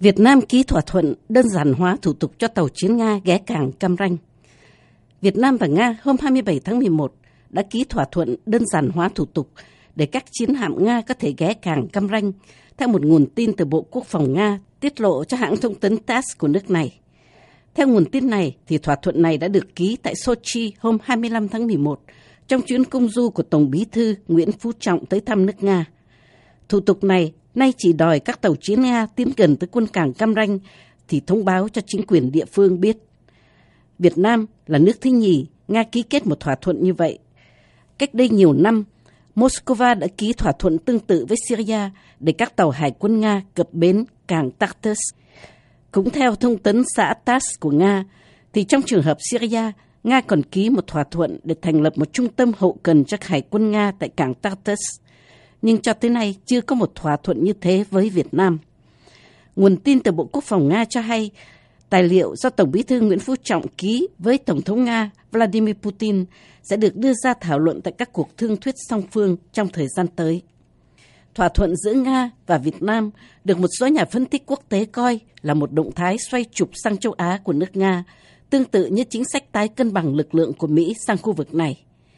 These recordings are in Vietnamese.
Việt Nam ký thỏa thuận đơn giản hóa thủ tục cho tàu chiến Nga ghé cảng Cam Ranh. Việt Nam và Nga hôm 27 tháng 11 đã ký thỏa thuận đơn giản hóa thủ tục để các chiến hạm Nga có thể ghé cảng Cam Ranh, theo một nguồn tin từ Bộ Quốc phòng Nga tiết lộ cho hãng thông tấn TASS của nước này. Theo nguồn tin này, thì thỏa thuận này đã được ký tại Sochi hôm 25 tháng 11 trong chuyến công du của Tổng bí thư Nguyễn Phú Trọng tới thăm nước Nga. Thủ tục này nay chỉ đòi các tàu chiến Nga tiến gần tới quân cảng Cam Ranh thì thông báo cho chính quyền địa phương biết. Việt Nam là nước thứ nhì Nga ký kết một thỏa thuận như vậy. Cách đây nhiều năm, Moscow đã ký thỏa thuận tương tự với Syria để các tàu hải quân Nga cập bến cảng Tartus. Cũng theo thông tấn xã TASS của Nga, thì trong trường hợp Syria, Nga còn ký một thỏa thuận để thành lập một trung tâm hậu cần cho hải quân Nga tại cảng Tartus. Nhưng cho tới nay chưa có một thỏa thuận như thế với Việt Nam. Nguồn tin từ Bộ Quốc phòng Nga cho hay, tài liệu do Tổng bí thư Nguyễn Phú Trọng ký với Tổng thống Nga Vladimir Putin sẽ được đưa ra thảo luận tại các cuộc thương thuyết song phương trong thời gian tới. Thỏa thuận giữa Nga và Việt Nam được một số nhà phân tích quốc tế coi là một động thái xoay trục sang châu Á của nước Nga, tương tự như chính sách tái cân bằng lực lượng của Mỹ sang khu vực này.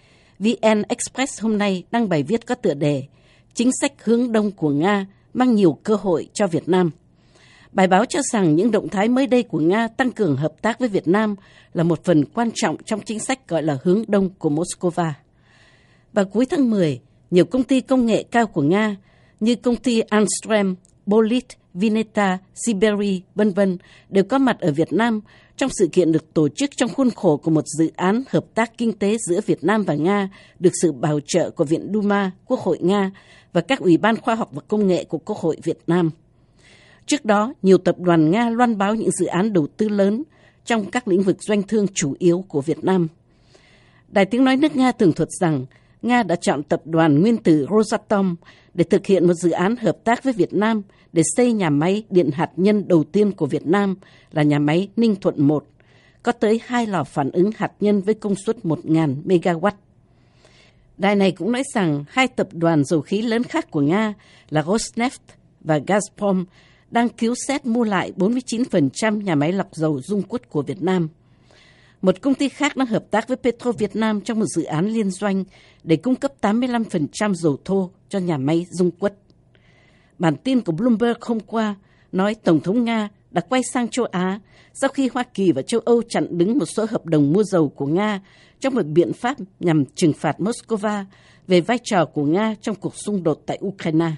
VN Express hôm nay đăng bài viết có tựa đề "Chính sách hướng đông của Nga mang nhiều cơ hội cho Việt Nam". Bài báo cho rằng những động thái mới đây của Nga tăng cường hợp tác với Việt Nam là một phần quan trọng trong chính sách gọi là hướng đông của Moscow. Vào cuối tháng 10, nhiều công ty công nghệ cao của Nga như công ty Alstom, Bolit, Vineta, Siberia, v.v. đều có mặt ở Việt Nam trong sự kiện được tổ chức trong khuôn khổ của một dự án hợp tác kinh tế giữa Việt Nam và Nga được sự bảo trợ của Viện Duma, Quốc hội Nga và các Ủy ban Khoa học và Công nghệ của Quốc hội Việt Nam. Trước đó, nhiều tập đoàn Nga loan báo những dự án đầu tư lớn trong các lĩnh vực doanh thương chủ yếu của Việt Nam. Đài Tiếng nói nước Nga tường thuật rằng Nga đã chọn tập đoàn nguyên tử Rosatom để thực hiện một dự án hợp tác với Việt Nam để xây nhà máy điện hạt nhân đầu tiên của Việt Nam là nhà máy Ninh Thuận 1, có tới 2 lò phản ứng hạt nhân với công suất 1.000 MW. Đài này cũng nói rằng hai tập đoàn dầu khí lớn khác của Nga là Rosneft và Gazprom đang cứu xét mua lại 49% nhà máy lọc dầu Dung Quất của Việt Nam. Một công ty khác đang hợp tác với Petro Việt Nam trong một dự án liên doanh để cung cấp 85% dầu thô cho nhà máy Dung Quất. Bản tin của Bloomberg hôm qua nói Tổng thống Nga đã quay sang châu Á sau khi Hoa Kỳ và châu Âu chặn đứng một số hợp đồng mua dầu của Nga trong một biện pháp nhằm trừng phạt Moscow về vai trò của Nga trong cuộc xung đột tại Ukraine.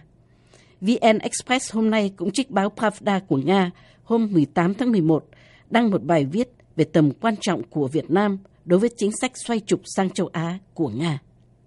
VN Express hôm nay cũng trích báo Pravda của Nga hôm 18 tháng 11 đăng một bài viết về tầm quan trọng của Việt Nam đối với chính sách xoay trục sang châu Á của Nga.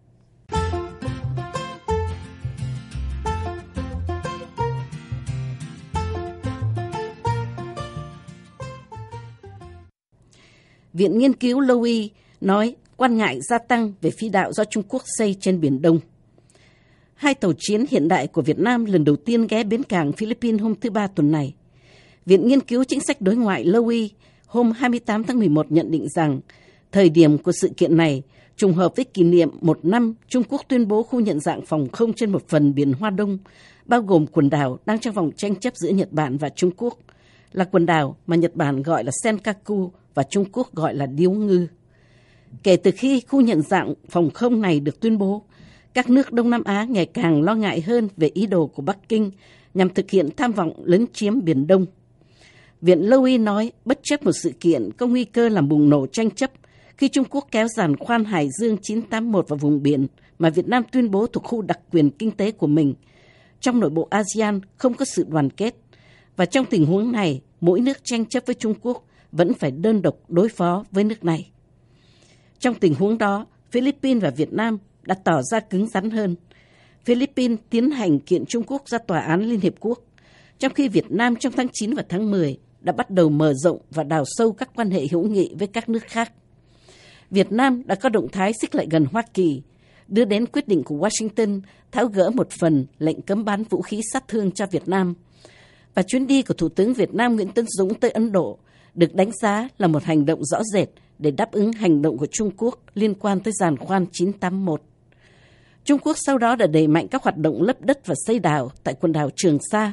Viện Nghiên cứu Lowy nói quan ngại gia tăng về phi đạo do Trung Quốc xây trên Biển Đông. Hai tàu chiến hiện đại của Việt Nam lần đầu tiên ghé bến cảng Philippines hôm thứ Ba tuần này. Viện Nghiên cứu Chính sách Đối ngoại Lowy hôm 28 tháng 11 nhận định rằng thời điểm của sự kiện này trùng hợp với kỷ niệm 1 năm Trung Quốc tuyên bố khu nhận dạng phòng không trên một phần Biển Hoa Đông, bao gồm quần đảo đang trong vòng tranh chấp giữa Nhật Bản và Trung Quốc, là quần đảo mà Nhật Bản gọi là Senkaku và Trung Quốc gọi là Điếu Ngư. Kể từ khi khu nhận dạng phòng không này được tuyên bố, các nước Đông Nam Á ngày càng lo ngại hơn về ý đồ của Bắc Kinh nhằm thực hiện tham vọng lấn chiếm Biển Đông. Viện Lowy nói bất chấp một sự kiện có nguy cơ làm bùng nổ tranh chấp khi Trung Quốc kéo giàn khoan Hải Dương 981 vào vùng biển mà Việt Nam tuyên bố thuộc khu đặc quyền kinh tế của mình, trong nội bộ ASEAN không có sự đoàn kết, và trong tình huống này mỗi nước tranh chấp với Trung Quốc vẫn phải đơn độc đối phó với nước này. Trong tình huống đó, Philippines và Việt Nam đã tỏ ra cứng rắn hơn. Philippines tiến hành kiện Trung Quốc ra Tòa án Liên Hiệp Quốc, trong khi Việt Nam trong tháng 9 và tháng 10 đã bắt đầu mở rộng và đào sâu các quan hệ hữu nghị với các nước khác. Việt Nam đã có động thái xích lại gần Hoa Kỳ, đưa đến quyết định của Washington tháo gỡ một phần lệnh cấm bán vũ khí sát thương cho Việt Nam. Và chuyến đi của Thủ tướng Việt Nam Nguyễn Tấn Dũng tới Ấn Độ được đánh giá là một hành động rõ rệt để đáp ứng hành động của Trung Quốc liên quan tới giàn khoan 981. Trung Quốc sau đó đã đẩy mạnh các hoạt động lấp đất và xây đảo tại quần đảo Trường Sa,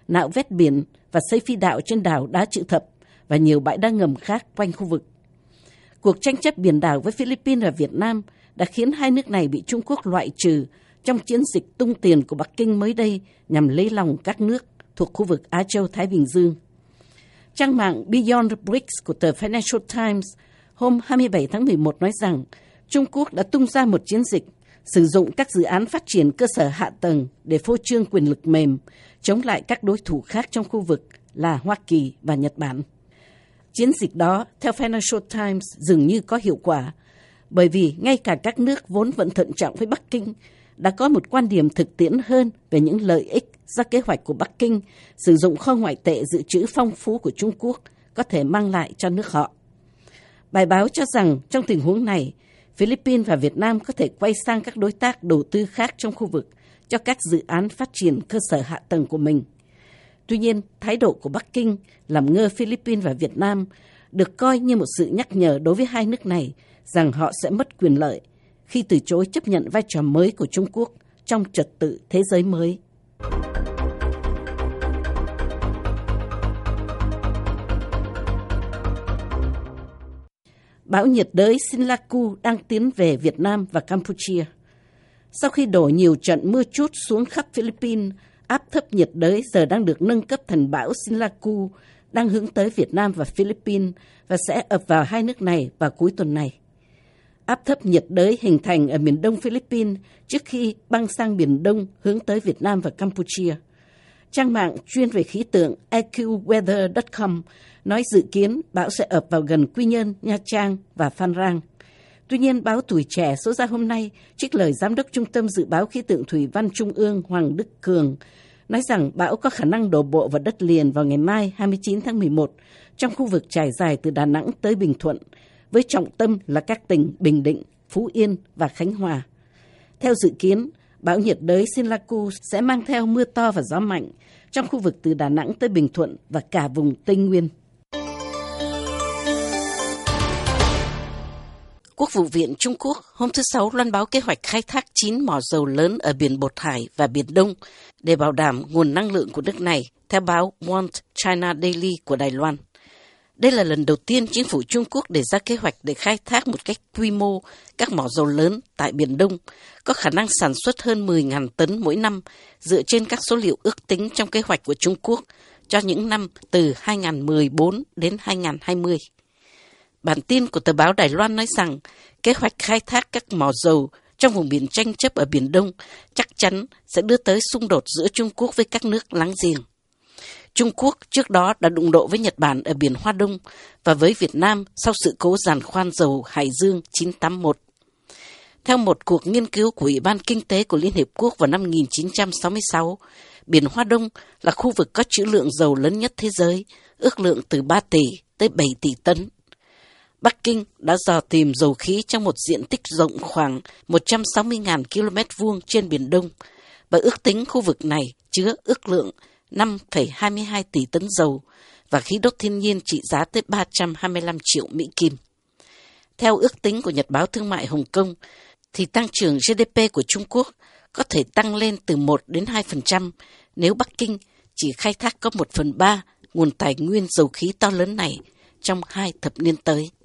nạo vét biển và xây phi đạo trên đảo Đá Chữ Thập và nhiều bãi đá ngầm khác quanh khu vực. Cuộc tranh chấp biển đảo với Philippines và Việt Nam đã khiến hai nước này bị Trung Quốc loại trừ trong chiến dịch tung tiền của Bắc Kinh mới đây nhằm lấy lòng các nước thuộc khu vực Á Châu Thái Bình Dương. Trang mạng Beyond Bricks của tờ Financial Times hôm 27 tháng 11 nói rằng Trung Quốc đã tung ra một chiến dịch sử dụng các dự án phát triển cơ sở hạ tầng để phô trương quyền lực mềm chống lại các đối thủ khác trong khu vực là Hoa Kỳ và Nhật Bản. Chiến dịch đó, theo Financial Times, dường như có hiệu quả, bởi vì ngay cả các nước vốn vẫn thận trọng với Bắc Kinh đã có một quan điểm thực tiễn hơn về những lợi ích do kế hoạch của Bắc Kinh sử dụng kho ngoại tệ dự trữ phong phú của Trung Quốc có thể mang lại cho nước họ. Bài báo cho rằng trong tình huống này, Philippines và Việt Nam có thể quay sang các đối tác đầu tư khác trong khu vực cho các dự án phát triển cơ sở hạ tầng của mình. Tuy nhiên, thái độ của Bắc Kinh làm ngơ Philippines và Việt Nam được coi như một sự nhắc nhở đối với hai nước này rằng họ sẽ mất quyền lợi khi từ chối chấp nhận vai trò mới của Trung Quốc trong trật tự thế giới mới. Bão nhiệt đới Sinlaku đang tiến về Việt Nam và Campuchia. Sau khi đổ nhiều trận mưa trút xuống khắp Philippines, áp thấp nhiệt đới giờ đang được nâng cấp thành bão Sinlaku, đang hướng tới Việt Nam và Philippines và sẽ ập vào hai nước này vào cuối tuần này. Áp thấp nhiệt đới hình thành ở miền đông Philippines trước khi băng sang Biển Đông hướng tới Việt Nam và Campuchia. Trang mạng chuyên về khí tượng AccuWeather.com nói dự kiến bão sẽ ập vào gần Quy Nhơn, Nha Trang và Phan Rang. Tuy nhiên, báo Tuổi Trẻ số ra hôm nay trích lời Giám đốc Trung tâm Dự báo Khí tượng Thủy văn Trung ương Hoàng Đức Cường nói rằng bão có khả năng đổ bộ vào đất liền vào ngày mai 29 tháng 11 trong khu vực trải dài từ Đà Nẵng tới Bình Thuận, với trọng tâm là các tỉnh Bình Định, Phú Yên và Khánh Hòa. Theo dự kiến, bão nhiệt đới Sinlaku sẽ mang theo mưa to và gió mạnh trong khu vực từ Đà Nẵng tới Bình Thuận và cả vùng Tây Nguyên. Quốc vụ viện Trung Quốc hôm thứ Sáu loan báo kế hoạch khai thác 9 mỏ dầu lớn ở Biển Bột Hải và Biển Đông để bảo đảm nguồn năng lượng của nước này, theo báo One China Daily của Đài Loan. Đây là lần đầu tiên chính phủ Trung Quốc đề ra kế hoạch để khai thác một cách quy mô các mỏ dầu lớn tại Biển Đông, có khả năng sản xuất hơn 10.000 tấn mỗi năm dựa trên các số liệu ước tính trong kế hoạch của Trung Quốc cho những năm từ 2014 đến 2020. Bản tin của tờ báo Đài Loan nói rằng kế hoạch khai thác các mỏ dầu trong vùng biển tranh chấp ở Biển Đông chắc chắn sẽ đưa tới xung đột giữa Trung Quốc với các nước láng giềng. Trung Quốc trước đó đã đụng độ với Nhật Bản ở Biển Hoa Đông và với Việt Nam sau sự cố giàn khoan dầu Hải Dương 981. Theo một cuộc nghiên cứu của Ủy ban Kinh tế của Liên Hiệp Quốc vào năm 1966, Biển Hoa Đông là khu vực có trữ lượng dầu lớn nhất thế giới, ước lượng từ 3 tỷ tới 7 tỷ tấn. Bắc Kinh đã dò tìm dầu khí trong một diện tích rộng khoảng 160.000 km vuông trên Biển Đông và ước tính khu vực này chứa ước lượng 5,22 tỷ tấn dầu và khí đốt thiên nhiên trị giá tới 325 triệu Mỹ Kim. Theo ước tính của Nhật báo Thương mại Hồng Kông, thì tăng trưởng GDP của Trung Quốc có thể tăng lên từ 1 đến 2% nếu Bắc Kinh chỉ khai thác có 1/3 nguồn tài nguyên dầu khí to lớn này trong 2 thập niên tới.